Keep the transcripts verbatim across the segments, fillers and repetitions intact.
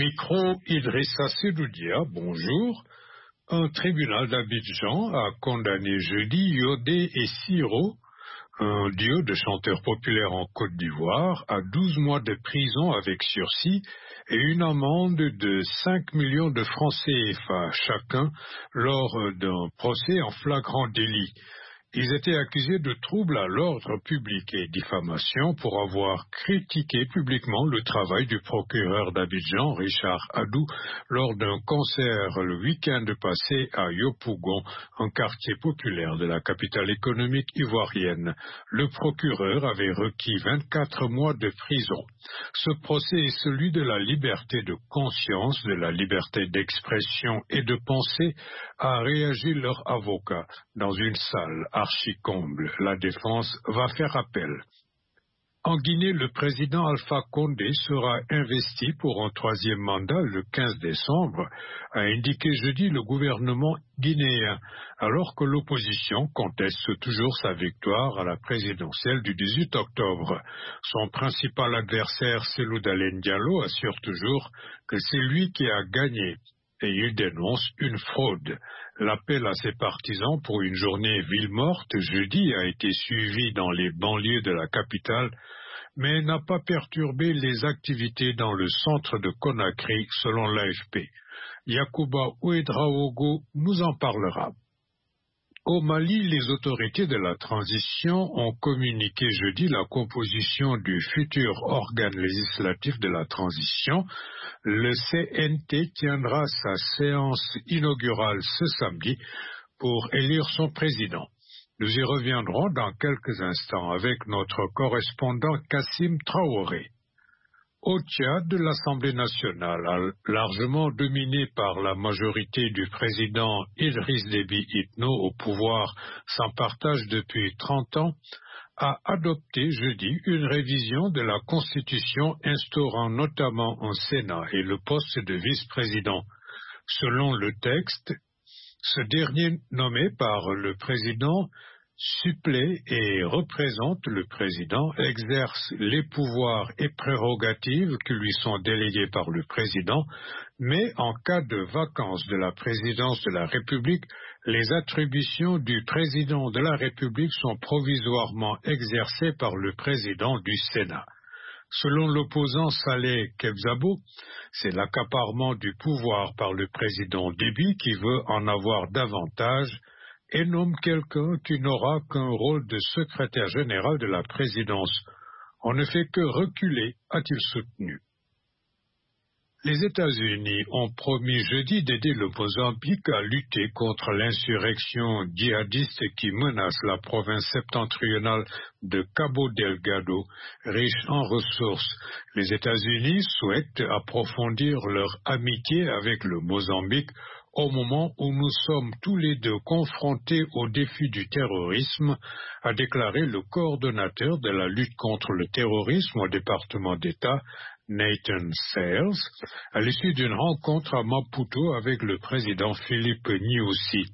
micro, Idrissa Sedoudia, bonjour. Un tribunal d'Abidjan a condamné jeudi Yodé et Siro, un duo de chanteurs populaires en Côte d'Ivoire, à douze mois de prison avec sursis et une amende de cinq millions de francs C F A chacun lors d'un procès en flagrant délit. Ils étaient accusés de troubles à l'ordre public et diffamation pour avoir critiqué publiquement le travail du procureur d'Abidjan, Richard Adou, lors d'un concert le week-end passé à Yopougon, un quartier populaire de la capitale économique ivoirienne. Le procureur avait requis vingt-quatre mois de prison. Ce procès est celui de la liberté de conscience, de la liberté d'expression et de pensée, a réagi leur avocat dans une salle archi-comble. La défense va faire appel. En Guinée, le président Alpha Condé sera investi pour un troisième mandat le quinze décembre, a indiqué jeudi le gouvernement guinéen, alors que l'opposition conteste toujours sa victoire à la présidentielle du dix-huit octobre. Son principal adversaire, Cellou Dalein Diallo, assure toujours que c'est lui qui a gagné. Et il dénonce une fraude. L'appel à ses partisans pour une journée ville morte jeudi a été suivi dans les banlieues de la capitale, mais n'a pas perturbé les activités dans le centre de Conakry, selon l'A F P. Yacouba Ouedraogo nous en parlera. Au Mali, les autorités de la transition ont communiqué jeudi la composition du futur organe législatif de la transition. Le C N T tiendra sa séance inaugurale ce samedi pour élire son président. Nous y reviendrons dans quelques instants avec notre correspondant Kassim Traoré. Au Tchad, l'Assemblée nationale, largement dominée par la majorité du président Idriss Déby Itno au pouvoir sans partage depuis trente ans, a adopté jeudi une révision de la Constitution instaurant notamment un Sénat et le poste de vice-président. Selon le texte, ce dernier nommé par le président supplée et représente le président, exerce les pouvoirs et prérogatives qui lui sont délégués par le président, mais en cas de vacance de la présidence de la République, les attributions du président de la République sont provisoirement exercées par le président du Sénat. Selon l'opposant Saleh Kebzabo, c'est l'accaparement du pouvoir par le président Déby qui veut en avoir davantage et nomme quelqu'un qui n'aura qu'un rôle de secrétaire général de la présidence. On ne fait que reculer, a-t-il soutenu. Les États-Unis ont promis jeudi d'aider le Mozambique à lutter contre l'insurrection djihadiste qui menace la province septentrionale de Cabo Delgado, riche en ressources. Les États-Unis souhaitent approfondir leur amitié avec le Mozambique au moment où nous sommes tous les deux confrontés au défi du terrorisme, a déclaré le coordonnateur de la lutte contre le terrorisme au département d'État, Nathan Sayers, à l'issue d'une rencontre à Maputo avec le président Philippe Nyusi.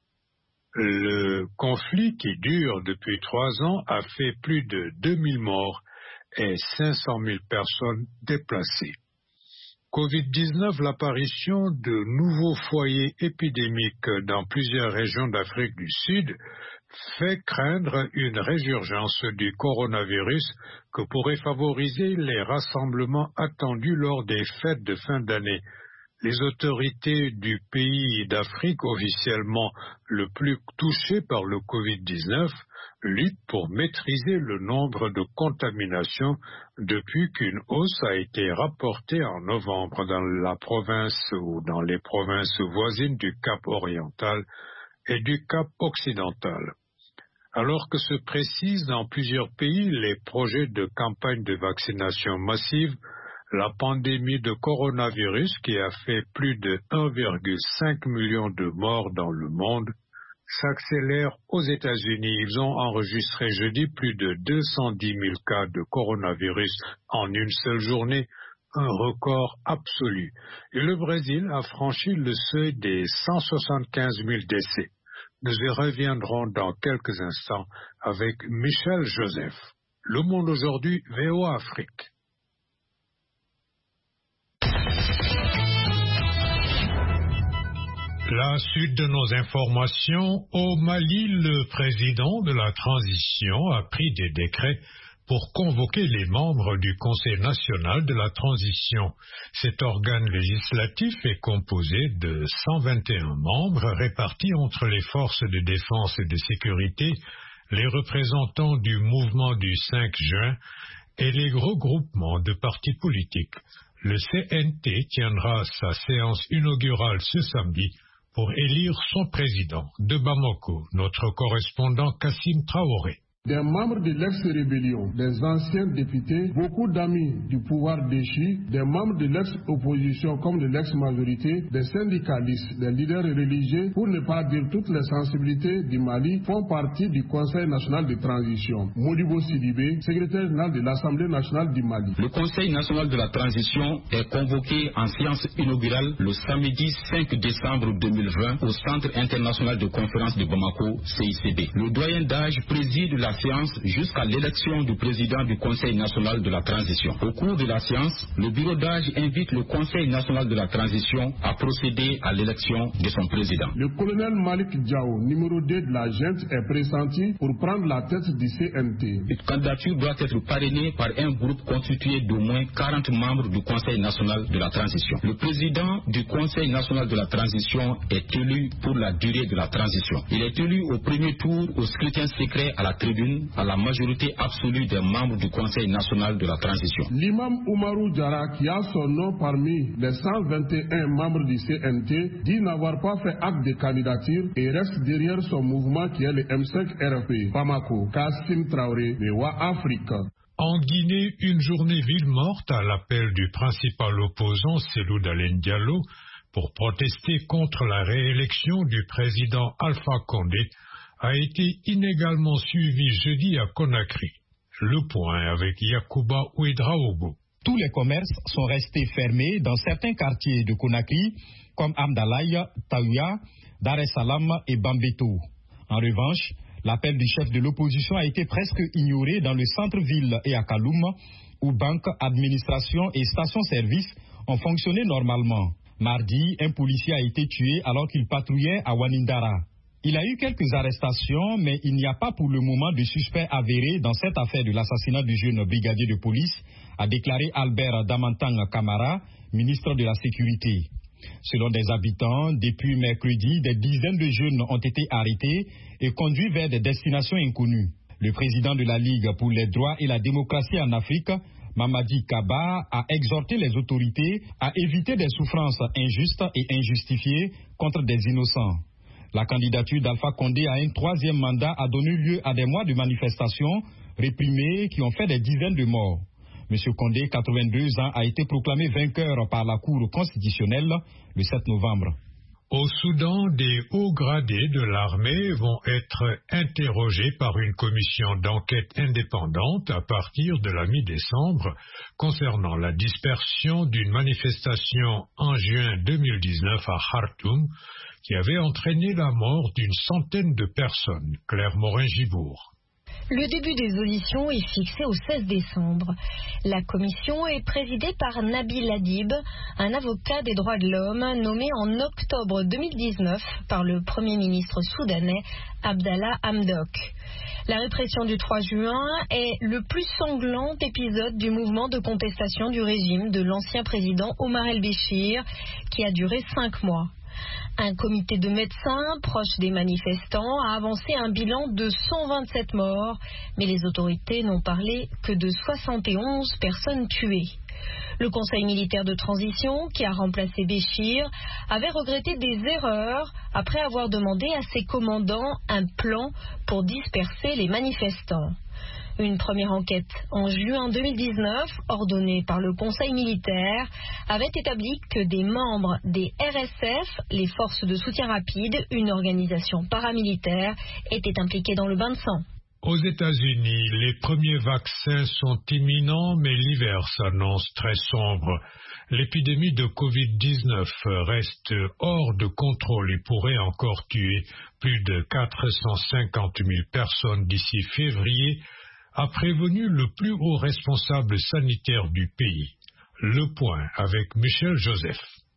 Le conflit qui dure depuis trois ans a fait plus de deux mille morts et cinq cent mille personnes déplacées. covid dix-neuf, l'apparition de nouveaux foyers épidémiques dans plusieurs régions d'Afrique du Sud fait craindre une résurgence du coronavirus que pourrait favoriser les rassemblements attendus lors des fêtes de fin d'année. Les autorités du pays d'Afrique officiellement le plus touché par le covid dix-neuf luttent pour maîtriser le nombre de contaminations depuis qu'une hausse a été rapportée en novembre dans la province ou dans les provinces voisines du Cap oriental et du Cap occidental. Alors que se précisent dans plusieurs pays les projets de campagne de vaccination massive, la pandémie de coronavirus qui a fait plus de un virgule cinq million de morts dans le monde s'accélère aux États-Unis. Ils ont enregistré jeudi plus de deux cent dix mille cas de coronavirus en une seule journée, un record absolu. Et le Brésil a franchi le seuil des cent soixante-quinze mille décès. Nous y reviendrons dans quelques instants avec Michel Joseph. Le Monde aujourd'hui, V O A Afrique. La suite de nos informations, au Mali, le président de la transition a pris des décrets pour convoquer les membres du Conseil national de la transition. Cet organe législatif est composé de cent vingt et un membres répartis entre les forces de défense et de sécurité, les représentants du mouvement du cinq juin et les regroupements de partis politiques. Le C N T tiendra sa séance inaugurale ce samedi pour élire son président. De Bamako, notre correspondant Kassim Traoré. Des membres de l'ex-rébellion, des anciens députés, beaucoup d'amis du pouvoir déchu, des membres de l'ex-opposition comme de l'ex-majorité, des syndicalistes, des leaders religieux, pour ne pas dire toutes les sensibilités du Mali, font partie du Conseil national de transition. Modibo Sidibé, secrétaire général de l'Assemblée nationale du Mali. Le Conseil national de la transition est convoqué en séance inaugurale le samedi cinq décembre deux mille vingt au Centre international de conférence de Bamako, C I C B. Le doyen d'âge préside la séance jusqu'à l'élection du président du Conseil national de la transition. Au cours de la séance, le bureau d'âge invite le Conseil national de la transition à procéder à l'élection de son président. Le colonel Malik Diao, numéro deux de la junte, est pressenti pour prendre la tête du C N T. Cette candidature doit être parrainée par un groupe constitué d'au moins quarante membres du Conseil national de la transition. Le président du Conseil national de la transition est élu pour la durée de la transition. Il est élu au premier tour au scrutin secret à la tribune à la majorité absolue des membres du Conseil national de la transition. L'imam Oumarou Diarra, qui a son nom parmi les cent vingt et un membres du C N T, dit n'avoir pas fait acte de candidature et reste derrière son mouvement qui est le M cinq R P. Bamako, Kassim Traoré, Mewa Afrique. En Guinée, une journée ville morte à l'appel du principal opposant Cellou Dalein Diallo pour protester contre la réélection du président Alpha Condé a été inégalement suivi jeudi à Conakry. Le point avec Yacouba Ouedraogo. Tous les commerces sont restés fermés dans certains quartiers de Conakry, comme Amdalaï, Taouya, Dar es Salaam et Bambeto. En revanche, l'appel du chef de l'opposition a été presque ignoré dans le centre-ville et à Kaloum, où banques, administrations et stations-service ont fonctionné normalement. Mardi, un policier a été tué alors qu'il patrouillait à Wanindara. Il y a eu quelques arrestations, mais il n'y a pas pour le moment de suspect avéré dans cette affaire de l'assassinat du jeune brigadier de police, a déclaré Albert Damantang Kamara, ministre de la Sécurité. Selon des habitants, depuis mercredi, des dizaines de jeunes ont été arrêtés et conduits vers des destinations inconnues. Le président de la Ligue pour les droits et la démocratie en Afrique, Mamadi Kaba, a exhorté les autorités à éviter des souffrances injustes et injustifiées contre des innocents. La candidature d'Alpha Condé à un troisième mandat a donné lieu à des mois de manifestations réprimées qui ont fait des dizaines de morts. Monsieur Condé, quatre-vingt-deux ans, a été proclamé vainqueur par la Cour constitutionnelle le sept novembre. Au Soudan, des hauts gradés de l'armée vont être interrogés par une commission d'enquête indépendante à partir de la mi-décembre concernant la dispersion d'une manifestation en juin deux mille dix-neuf à Khartoum qui avait entraîné la mort d'une centaine de personnes. Claire Morin-Gibourg. Le début des auditions est fixé au seize décembre. La commission est présidée par Nabil Adib, un avocat des droits de l'homme nommé en octobre deux mille dix-neuf par le Premier ministre soudanais Abdallah Hamdok. La répression du trois juin est le plus sanglant épisode du mouvement de contestation du régime de l'ancien président Omar el-Béchir qui a duré cinq mois. Un comité de médecins proches des manifestants a avancé un bilan de cent vingt-sept morts, mais les autorités n'ont parlé que de soixante et onze personnes tuées. Le Conseil militaire de transition, qui a remplacé Béchir, avait regretté des erreurs après avoir demandé à ses commandants un plan pour disperser les manifestants. Une première enquête en juin deux mille dix-neuf, ordonnée par le Conseil militaire, avait établi que des membres des R S F, les forces de soutien rapide, une organisation paramilitaire, étaient impliqués dans le bain de sang. Aux États-Unis, les premiers vaccins sont imminents, mais l'hiver s'annonce très sombre. L'épidémie de covid dix-neuf reste hors de contrôle et pourrait encore tuer plus de quatre cent cinquante mille personnes d'ici février, a prévenu le plus haut responsable sanitaire du pays. Le point avec Michel Joseph.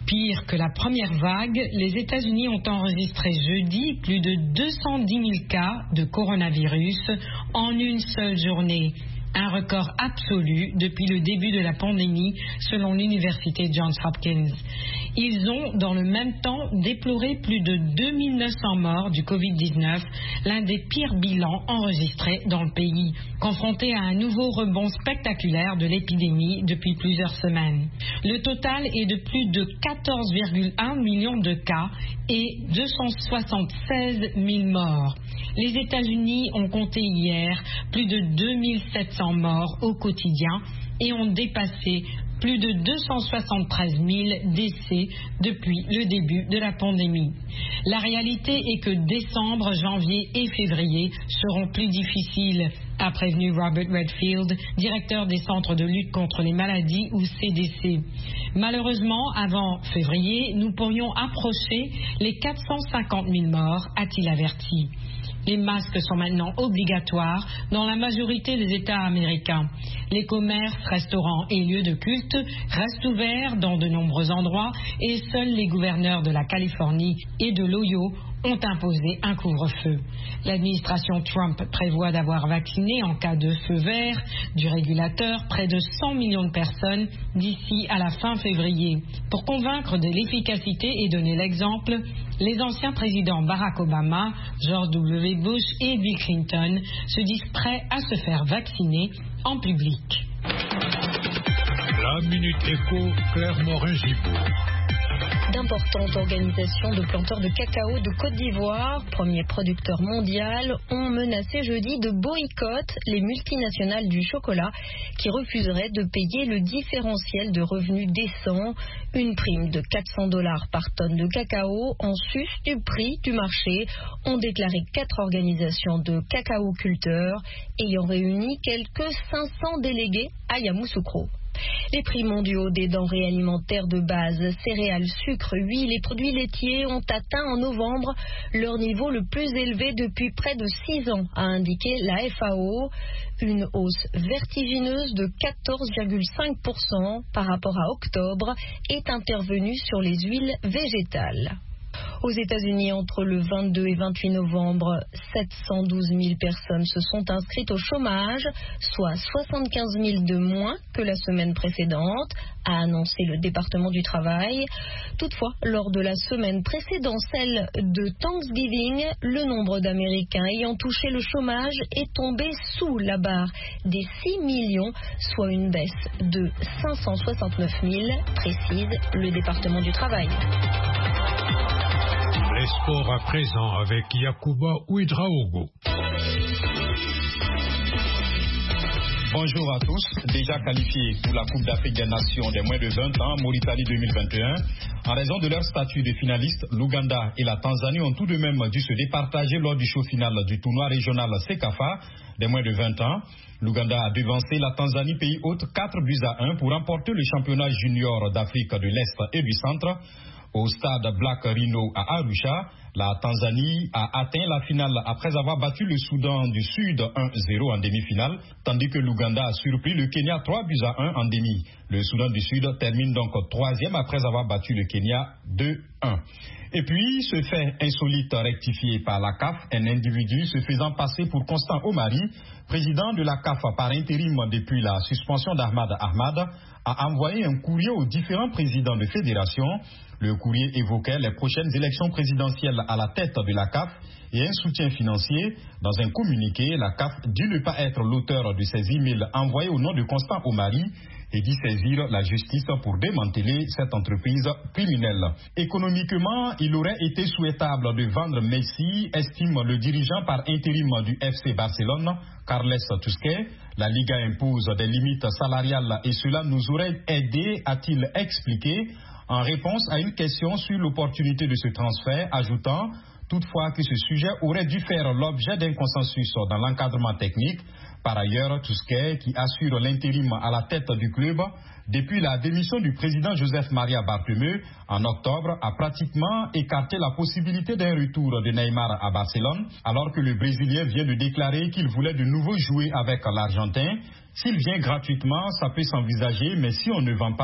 Pire que la première vague, les États-Unis ont enregistré jeudi plus de deux cent dix mille cas de coronavirus en une seule journée. Un record absolu depuis le début de la pandémie, selon l'université Johns Hopkins. Ils ont, dans le même temps, déploré plus de deux mille neuf cents morts du covid dix-neuf, l'un des pires bilans enregistrés dans le pays, confronté à un nouveau rebond spectaculaire de l'épidémie depuis plusieurs semaines. Le total est de plus de quatorze virgule un millions de cas et deux cent soixante-seize mille morts. Les États-Unis ont compté hier plus de deux mille sept cents morts au quotidien et ont dépassé plus de deux cent soixante-treize mille décès depuis le début de la pandémie. La réalité est que décembre, janvier et février seront plus difficiles, a prévenu Robert Redfield, directeur des centres de lutte contre les maladies ou C D C. Malheureusement, avant février, nous pourrions approcher les quatre cent cinquante mille morts, a-t-il averti. Les masques sont maintenant obligatoires dans la majorité des États américains. Les commerces, restaurants et lieux de culte restent ouverts dans de nombreux endroits et seuls les gouverneurs de la Californie et de l'Ohio ont imposé un couvre-feu. L'administration Trump prévoit d'avoir vacciné en cas de feu vert du régulateur près de cent millions de personnes d'ici à la fin février. Pour convaincre de l'efficacité et donner l'exemple, les anciens présidents Barack Obama, George W. Bush et Bill Clinton se disent prêts à se faire vacciner en public. La Minute Éco, Claire Morin-Gibourg. D'importantes organisations de planteurs de cacao de Côte d'Ivoire, premier producteur mondial, ont menacé jeudi de boycott les multinationales du chocolat qui refuseraient de payer le différentiel de revenus décent, une prime de quatre cents dollars par tonne de cacao en sus du prix du marché, ont déclaré quatre organisations de cacaoculteurs ayant réuni quelques cinq cents délégués à Yamoussoukro. Les prix mondiaux des denrées alimentaires de base, céréales, sucre, huile et produits laitiers ont atteint en novembre leur niveau le plus élevé depuis près de six ans, a indiqué la F A O. Une hausse vertigineuse de quatorze virgule cinq pour cent par rapport à octobre est intervenue sur les huiles végétales. Aux États-Unis, entre le vingt-deux et vingt-huit novembre, sept cent douze mille personnes se sont inscrites au chômage, soit soixante-quinze mille de moins que la semaine précédente, a annoncé le département du travail. Toutefois, lors de la semaine précédant celle de Thanksgiving, le nombre d'Américains ayant touché le chômage est tombé sous la barre des six millions, soit une baisse de cinq cent soixante-neuf mille, précise le département du travail. Les sports à présent avec Yacouba Ouedraogo. Bonjour à tous. Déjà qualifiés pour la Coupe d'Afrique des Nations des moins de vingt ans, Mauritanie deux mille vingt et un, en raison de leur statut de finaliste, l'Ouganda et la Tanzanie ont tout de même dû se départager lors du show final du tournoi régional Sekafa des moins de vingt ans. L'Ouganda a devancé la Tanzanie, pays hôte, quatre buts à un pour remporter le championnat junior d'Afrique de l'Est et du Centre. Au stade Black Rhino à Arusha, la Tanzanie a atteint la finale après avoir battu le Soudan du Sud un zéro en demi-finale, tandis que l'Ouganda a surpris le Kenya trois buts à un en demi. Le Soudan du Sud termine donc troisième après avoir battu le Kenya deux un. Et puis, ce fait insolite rectifié par la C A F, un individu se faisant passer pour Constant Omari, président de la C A F par intérim depuis la suspension d'Ahmad Ahmad, a envoyé un courrier aux différents présidents de fédération. Le courrier évoquait les prochaines élections présidentielles à la tête de la C A F et un soutien financier. Dans un communiqué, la C A F dit ne pas être l'auteur de ces emails envoyés au nom de Constant Omari et dit saisir la justice pour démanteler cette entreprise criminelle. Économiquement, il aurait été souhaitable de vendre Messi, estime le dirigeant par intérim du F C Barcelone, Carles Tusquets. La Liga impose des limites salariales et cela nous aurait aidé, a-t-il expliqué, en réponse à une question sur l'opportunité de ce transfert, ajoutant toutefois que ce sujet aurait dû faire l'objet d'un consensus dans l'encadrement technique. Par ailleurs, Tusquets, qui assure l'intérim à la tête du club depuis la démission du président Joseph Maria Bartomeu en octobre, a pratiquement écarté la possibilité d'un retour de Neymar à Barcelone, alors que le Brésilien vient de déclarer qu'il voulait de nouveau jouer avec l'Argentin. S'il vient gratuitement, ça peut s'envisager, mais si on ne vend pas,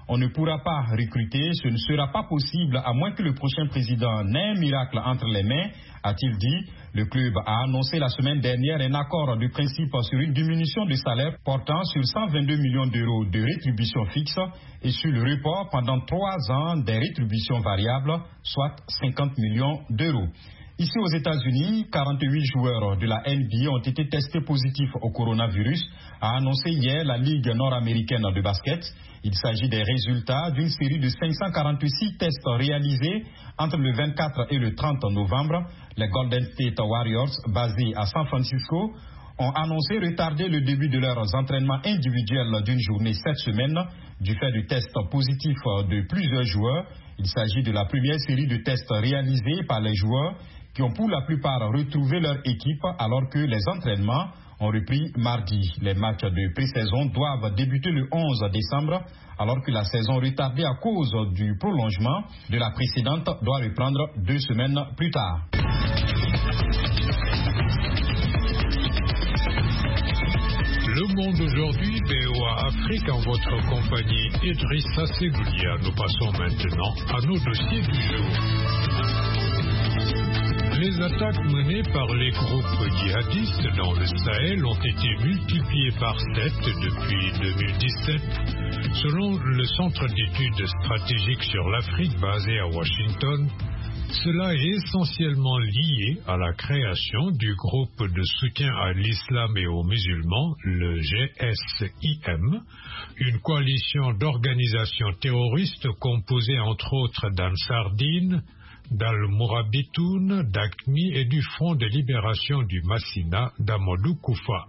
On ne pourra pas recruter, ce ne sera pas possible à moins que le prochain président n'ait un miracle entre les mains, a-t-il dit. Le club a annoncé la semaine dernière un accord de principe sur une diminution de salaire portant sur cent vingt-deux millions d'euros de rétributions fixes et sur le report pendant trois ans des rétributions variables, soit cinquante millions d'euros. Ici aux États-Unis, quarante-huit joueurs de la N B A ont été testés positifs au coronavirus, a annoncé hier la Ligue nord-américaine de basket. Il s'agit des résultats d'une série de cinq cent quarante-six tests réalisés entre le vingt-quatre et le trente novembre. Les Golden State Warriors, basés à San Francisco, ont annoncé retarder le début de leurs entraînements individuels d'une journée cette semaine du fait du test positif de plusieurs joueurs. Il s'agit de la première série de tests réalisés par les joueurs qui ont pour la plupart retrouvé leur équipe alors que les entraînements ont repris mardi. Les matchs de pré-saison doivent débuter le onze décembre alors que la saison retardée à cause du prolongement de la précédente doit reprendre deux semaines plus tard. Le Monde aujourd'hui, B O A Afrique, en votre compagnie, Idrissa Segoulia. Nous passons maintenant à nos dossiers du jour. Les attaques menées par les groupes djihadistes dans le Sahel ont été multipliées par sept depuis deux mille dix-sept. Selon le Centre d'études stratégiques sur l'Afrique basé à Washington, cela est essentiellement lié à la création du groupe de soutien à l'islam et aux musulmans, le G S I M, une coalition d'organisations terroristes composée entre autres d'Ansardine, d'Al-Mourabitoun, d'Aqmi et du Front de libération du Massina d'Amadou Koufa.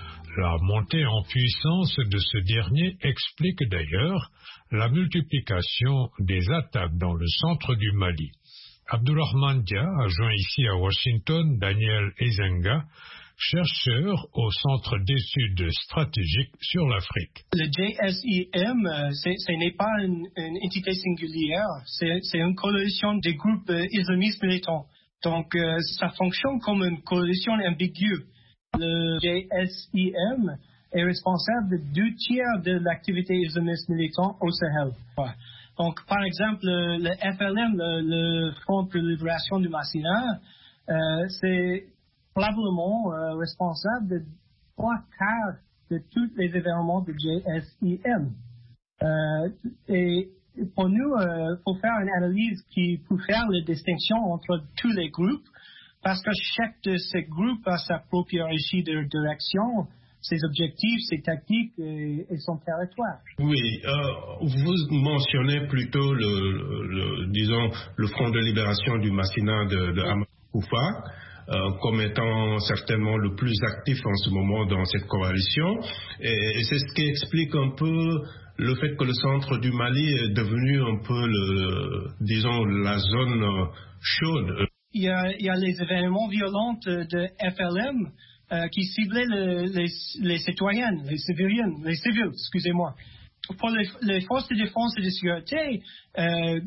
La montée en puissance de ce dernier explique d'ailleurs la multiplication des attaques dans le centre du Mali. Abdourahmane Dia a joint ici à Washington Daniel Ezenga, chercheur au Centre d'études stratégiques sur l'Afrique. Le J S I M, ce n'est pas une, une entité singulière, c'est une coalition de groupes islamistes militants. Donc, euh, ça fonctionne comme une coalition ambiguë. Le J S I M est responsable de deux tiers de l'activité islamiste militante au Sahel. Ouais. Donc, par exemple, le, le F L M, le, le Front pour la libération du Massina, euh, c'est probablement euh, responsable de trois quarts de tous les événements du J S I M. Euh, et pour nous, il euh, faut faire une analyse qui peut faire la distinction entre tous les groupes, parce que chaque de ces groupes a sa propre hiérarchie de direction, ses objectifs, ses tactiques et, et son territoire. Oui, euh, vous mentionnez plutôt le, le, le, disons, le Front de libération du Massina de, de Amadou Koufa euh, comme étant certainement le plus actif en ce moment dans cette coalition. Et, et c'est ce qui explique un peu le fait que le centre du Mali est devenu un peu, le, disons, la zone chaude. Il y a, il y a les événements violents de F L M euh, qui ciblaient le, les, les citoyens, les civiliens, les civils, excusez-moi. Pour les, les forces de défense et de sécurité, euh,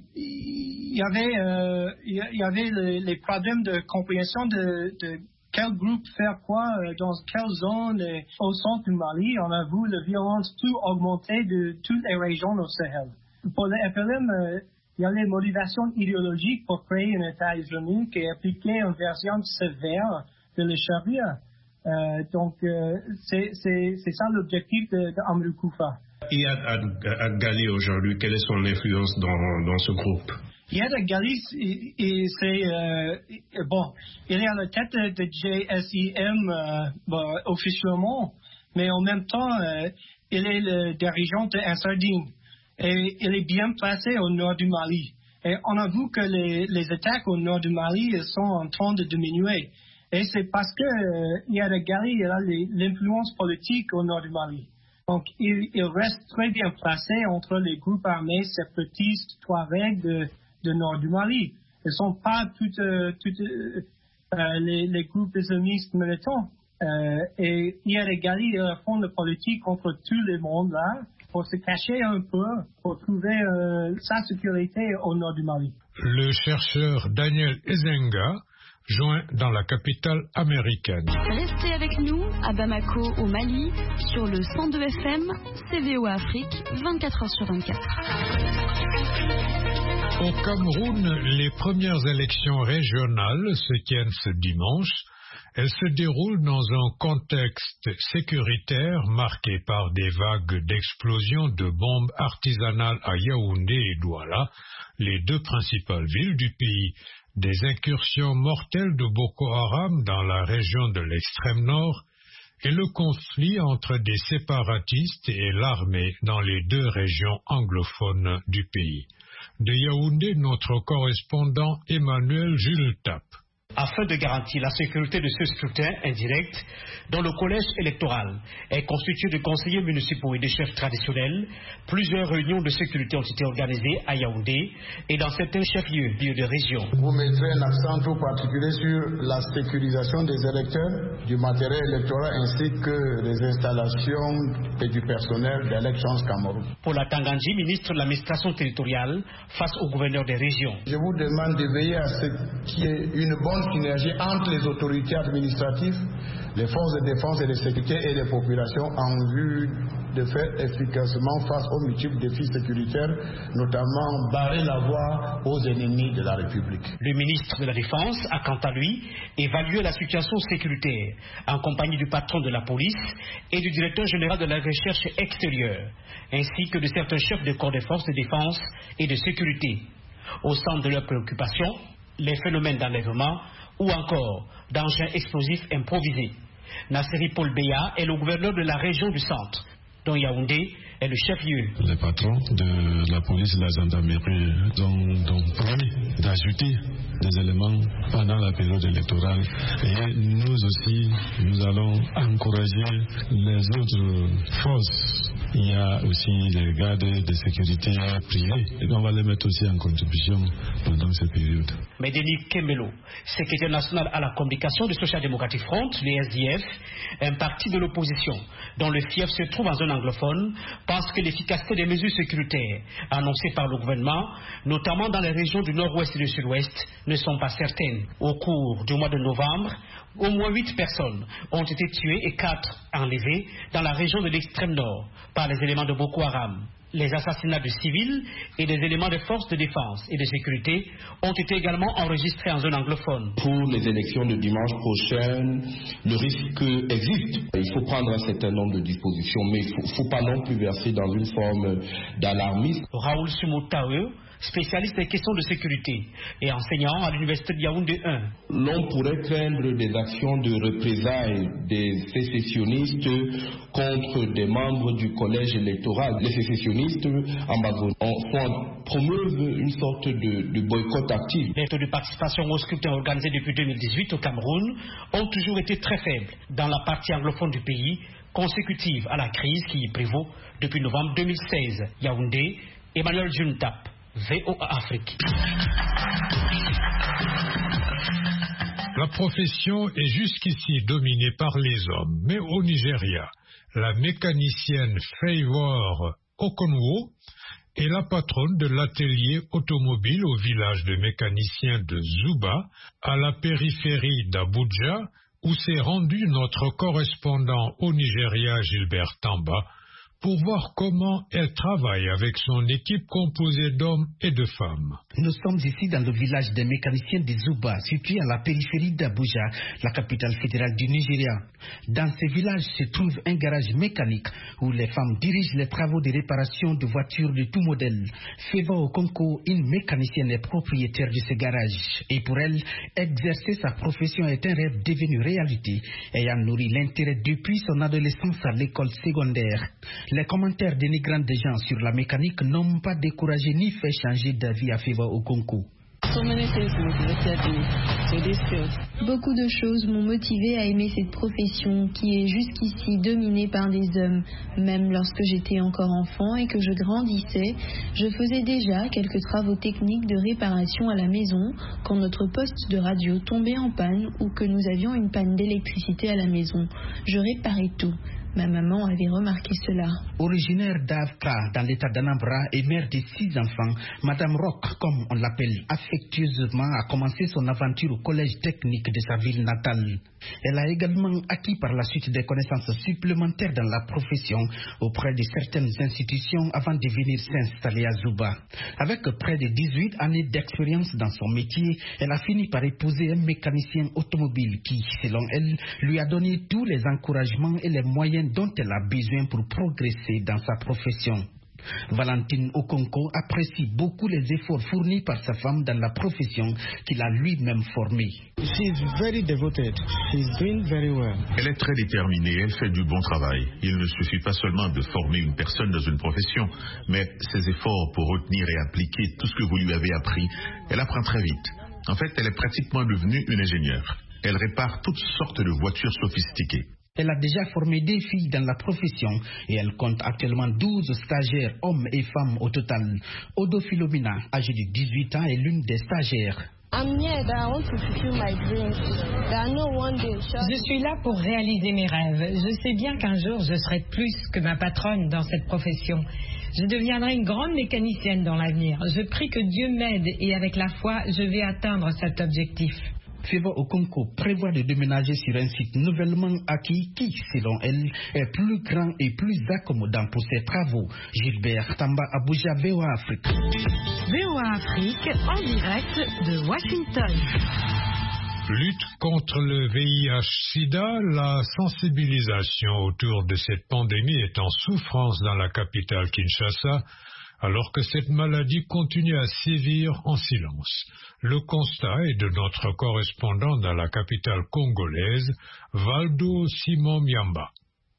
il y avait, euh, il y avait les, les problèmes de compréhension de, de quel groupe faire quoi euh, dans quelle zone et au centre du Mali. On a vu la violence tout augmenter de toutes les régions au Sahel. Pour le F L M, euh, il y a les motivations idéologiques pour créer un État islamique et appliquer une version sévère de la charia. Euh, donc, euh, c'est ça l'objectif d'Amadou Koufa. Et à, à, à Gali aujourd'hui, quelle est son influence dans, dans ce groupe? Iyad Gali, c'est euh, bon, il est à la tête de, de J S I M euh, bon, officiellement, mais en même temps, euh, il est le dirigeant de Ansardine et il est bien placé au nord du Mali. Et on a vu que les, les attaques au nord du Mali sont en train de diminuer. Et c'est parce que euh, Iyad Gali a l'influence politique au nord du Mali. Donc, il, il reste très bien placé entre les groupes armés séparatistes Touaregs de, de nord du Mali. Ils ne sont pas tous euh, euh, les, les groupes islamistes militants. Euh, et Iyad Gali est au fond de politique contre tout le monde là, pour se cacher un peu, pour trouver euh, sa sécurité au nord du Mali. Le chercheur Daniel Ezenga joint dans la capitale américaine. Restez avec nous à Bamako, au Mali, sur le cent deux F M, C V O Afrique, vingt-quatre heures sur vingt-quatre. Au Cameroun, les premières élections régionales se tiennent ce dimanche. Elles se déroulent dans un contexte sécuritaire marqué par des vagues d'explosions de bombes artisanales à Yaoundé et Douala, les deux principales villes du pays, des incursions mortelles de Boko Haram dans la région de l'extrême nord et le conflit entre des séparatistes et l'armée dans les deux régions anglophones du pays. De Yaoundé, notre correspondant Emmanuel Jules Tap. Afin de garantir la sécurité de ce scrutin indirect, dont le collège électoral est constitué de conseillers municipaux et de chefs traditionnels, plusieurs réunions de sécurité ont été organisées à Yaoundé et dans certains chefs-lieux de région. Vous mettrez un accent tout particulier sur la sécurisation des électeurs, du matériel électoral ainsi que des installations et du personnel d'Elections Cameroun. Pour la Tangandji, ministre de l'administration territoriale, face au gouverneur des régions. Je vous demande de veiller à ce qu'il y ait une bonne synergie entre les autorités administratives, les forces de défense et de sécurité et les populations en vue de faire efficacement face aux multiples défis sécuritaires, notamment barrer la voie aux ennemis de la République. Le ministre de la Défense a quant à lui évalué la situation sécuritaire en compagnie du patron de la police et du directeur général de la recherche extérieure, ainsi que de certains chefs de corps des forces de défense et de sécurité. Au centre de leurs préoccupations, les phénomènes d'enlèvement ou encore d'engins explosifs improvisés. Nasseri Paul Béa est le gouverneur de la région du centre, dont Yaoundé est le chef-lieu. Les patrons de la police et de la gendarmerie ont, ont promis d'ajouter des éléments pendant la période électorale. Et nous aussi, nous allons encourager les autres forces. Il y a aussi les gardes de sécurité privés. Et on va les mettre aussi en contribution pendant cette période. Mais Denis Kembelo, secrétaire national à la communication du Social Democratic Front, le S D F, un parti de l'opposition dont le fief se trouve en zone anglophone, pense que l'efficacité des mesures sécuritaires annoncées par le gouvernement, notamment dans les régions du nord-ouest et du sud-ouest, ne sont pas certaines. Au cours du mois de novembre, au moins huit personnes ont été tuées et quatre enlevées dans la région de l'extrême nord par les éléments de Boko Haram. Les assassinats de civils et des éléments de forces de défense et de sécurité ont été également enregistrés en zone anglophone. Pour les élections de dimanche prochain, le risque existe. Il faut prendre un certain nombre de dispositions, mais il ne faut, faut pas non plus verser dans une forme d'alarmisme. Raoul Sumotawe, spécialiste des questions de sécurité et enseignant à l'université de Yaoundé un. L'on pourrait craindre des actions de représailles des sécessionnistes contre des membres du collège électoral. Les sécessionnistes en Bazonie promeuvent une sorte de, de boycott actif. Les taux de participation au scrutin organisé depuis deux mille dix-huit au Cameroun ont toujours été très faibles dans la partie anglophone du pays, consécutive à la crise qui y prévaut depuis novembre deux mille seize. Yaoundé, Emmanuel Juntap, V O A Afrique. La profession est jusqu'ici dominée par les hommes, mais au Nigeria, la mécanicienne Favor Okonwo est la patronne de l'atelier automobile au village de mécaniciens de Zuba, à la périphérie d'Abuja, où s'est rendu notre correspondant au Nigeria, Gilbert Tamba, pour voir comment elle travaille avec son équipe composée d'hommes et de femmes. Nous sommes ici dans le village des mécaniciens de Zuba, situé à la périphérie d'Abuja, la capitale fédérale du Nigeria. Dans ce village se trouve un garage mécanique où les femmes dirigent les travaux de réparation de voitures de tout modèle. Feva Okonko, une mécanicienne, est propriétaire de ce garage. Et pour elle, exercer sa profession est un rêve devenu réalité, ayant nourri l'intérêt depuis son adolescence à l'école secondaire. Les commentaires dénigrants des gens sur la mécanique n'ont pas découragé ni fait changer d'avis à Feva Okonko. Beaucoup de choses m'ont motivé à aimer cette profession qui est jusqu'ici dominée par des hommes. Même lorsque j'étais encore enfant et que je grandissais, je faisais déjà quelques travaux techniques de réparation à la maison quand notre poste de radio tombait en panne ou que nous avions une panne d'électricité à la maison. Je réparais tout. Ma maman avait remarqué cela. Originaire d'Avka, dans l'état d'Anambra et mère de six enfants, Madame Rock, comme on l'appelle affectueusement, a commencé son aventure au collège technique de sa ville natale. Elle a également acquis par la suite des connaissances supplémentaires dans la profession auprès de certaines institutions avant de venir s'installer à Zuba. Avec près de dix-huit années d'expérience dans son métier, elle a fini par épouser un mécanicien automobile qui, selon elle, lui a donné tous les encouragements et les moyens dont elle a besoin pour progresser dans sa profession. Valentine Okonko apprécie beaucoup les efforts fournis par sa femme dans la profession qu'il a lui-même formée. Very devoted. Doing very well. Elle est très déterminée, elle fait du bon travail. Il ne suffit pas seulement de former une personne dans une profession, mais ses efforts pour retenir et appliquer tout ce que vous lui avez appris, elle apprend très vite. En fait, elle est pratiquement devenue une ingénieure. Elle répare toutes sortes de voitures sophistiquées. Elle a déjà formé des filles dans la profession et elle compte actuellement douze stagiaires, hommes et femmes au total. Odo Philomena, âgée de dix-huit ans, est l'une des stagiaires. Je suis là pour réaliser mes rêves. Je sais bien qu'un jour je serai plus que ma patronne dans cette profession. Je deviendrai une grande mécanicienne dans l'avenir. Je prie que Dieu m'aide et avec la foi, je vais atteindre cet objectif. Fieva Okonko prévoit de déménager sur un site nouvellement acquis qui, selon elle, est plus grand et plus accommodant pour ses travaux. Gilbert Tamba, Abuja, V O A Afrique. V O A Afrique, en direct de Washington. Lutte contre le V I H-Sida, la sensibilisation autour de cette pandémie est en souffrance dans la capitale Kinshasa, alors que cette maladie continue à sévir en silence. Le constat est de notre correspondant dans la capitale congolaise, Valdo Simon Miamba.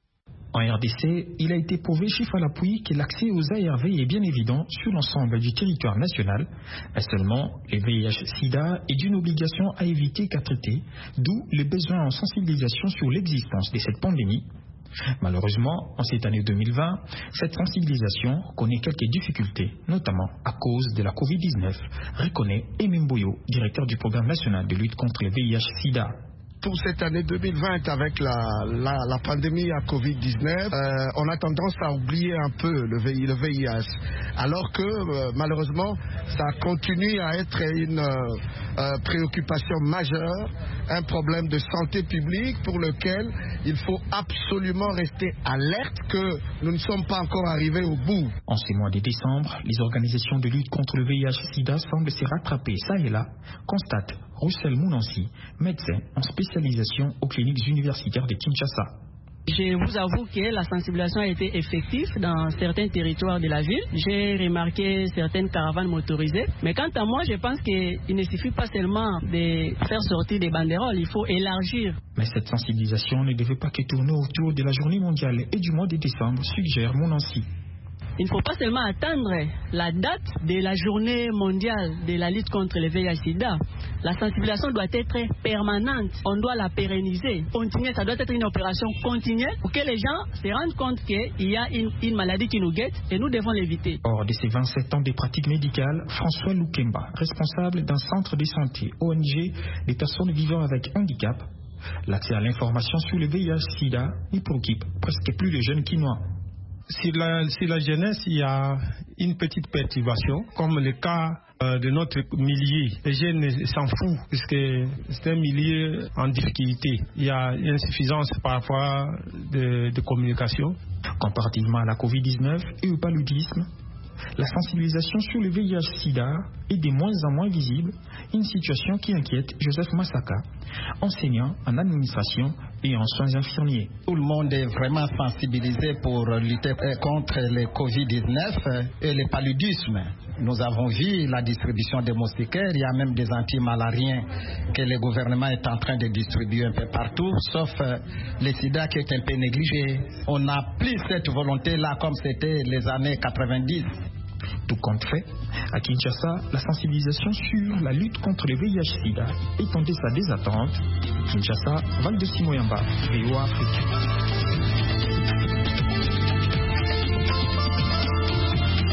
En R D C, il a été prouvé chiffre à l'appui que l'accès aux A R V est bien évident sur l'ensemble du territoire national. Mais seulement, le V I H-Sida est d'une obligation à éviter qu'à traiter, d'où le besoin en sensibilisation sur l'existence de cette pandémie. Malheureusement, en cette année deux mille vingt, cette sensibilisation connaît quelques difficultés, notamment à cause de la covid dix-neuf, reconnaît Emem Boyo, directeur du programme national de lutte contre le V I H-Sida. Pour cette année deux mille vingt, avec la, la, la pandémie à covid dix-neuf, euh, on a tendance à oublier un peu le, V I, le V I H, alors que euh, malheureusement, ça continue à être une euh, euh, préoccupation majeure, un problème de santé publique pour lequel il faut absolument rester alerte que nous ne sommes pas encore arrivés au bout. En ce mois de décembre, les organisations de lutte contre le V I H-Sida semblent se rattraper ça et là, constate Roussel Mounansi, médecin en spécialisation aux cliniques universitaires de Kinshasa. Je vous avoue que la sensibilisation a été effective dans certains territoires de la ville. J'ai remarqué certaines caravanes motorisées. Mais quant à moi, je pense qu'il ne suffit pas seulement de faire sortir des banderoles, il faut élargir. Mais cette sensibilisation ne devait pas que tourner autour de la journée mondiale et du mois de décembre, suggère Mounansi. Il ne faut pas seulement attendre la date de la journée mondiale de la lutte contre le V I H-Sida. La sensibilisation doit être permanente. On doit la pérenniser. Continuer, ça doit être une opération continue pour que les gens se rendent compte qu'il y a une, une maladie qui nous guette et nous devons l'éviter. Hors de ces vingt-sept ans de pratiques médicales, François Loukemba, responsable d'un centre de santé O N G des personnes vivant avec handicap, l'accès à l'information sur le V I H-Sida y préoccupe presque plus les jeunes Kinois. Sur la, sur la jeunesse, il y a une petite perturbation, comme le cas euh, de notre milieu. Les jeunes s'en foutent, puisque c'est un milieu en difficulté. Il y a une insuffisance parfois de, de communication. Comparativement à la covid dix-neuf et au paludisme, la sensibilisation sur le V I H-Sida est de moins en moins visible, une situation qui inquiète Joseph Massaka, enseignant en administration et en soins infirmiers. Tout le monde est vraiment sensibilisé pour lutter contre le covid dix-neuf et le paludisme. Nous avons vu la distribution des moustiquaires, il y a même des antimalariens que le gouvernement est en train de distribuer un peu partout, sauf le sida qui est un peu négligé. On n'a plus cette volonté-là comme c'était les années quatre-vingt-dix. Tout compte fait, à Kinshasa, la sensibilisation sur la lutte contre le V I H-Sida est en deçà des attentes. Kinshasa, Val de Simoyamba, V O A Afrique.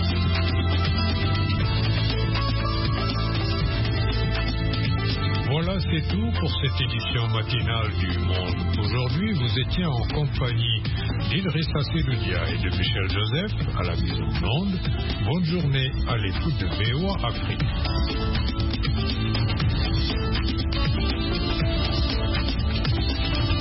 Voilà Voilà, c'est tout pour cette édition matinale du Monde. Aujourd'hui, vous étiez en compagnie d'Idrissa Seloudia et de Michel Joseph à la mise en onde. Bonne journée à l'écoute de V O A Afrique.